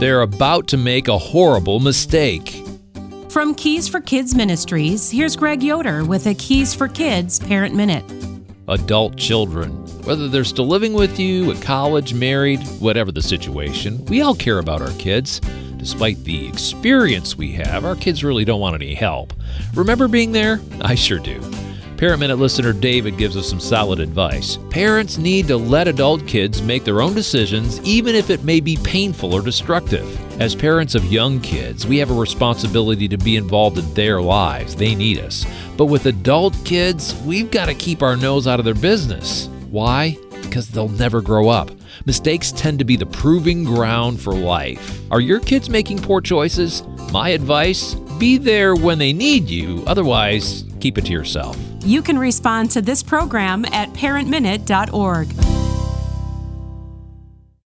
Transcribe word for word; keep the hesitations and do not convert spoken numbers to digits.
They're about to make a horrible mistake. From Keys for Kids Ministries, here's Greg Yoder with a Keys for Kids Parent Minute. Adult children, whether they're still living with you, at college, married, whatever the situation, we all care about our kids. Despite the experience we have, our kids really don't want any help. Remember being there? I sure do. Parent Minute listener David gives us some solid advice. Parents need to let adult kids make their own decisions, even if it may be painful or destructive. As parents of young kids, we have a responsibility to be involved in their lives. They need us. But with adult kids, we've got to keep our nose out of their business. Why? Because they'll never grow up. Mistakes tend to be the proving ground for life. Are your kids making poor choices? My advice, be there when they need you. Otherwise, keep it to yourself. You can respond to this program at parent minute dot org.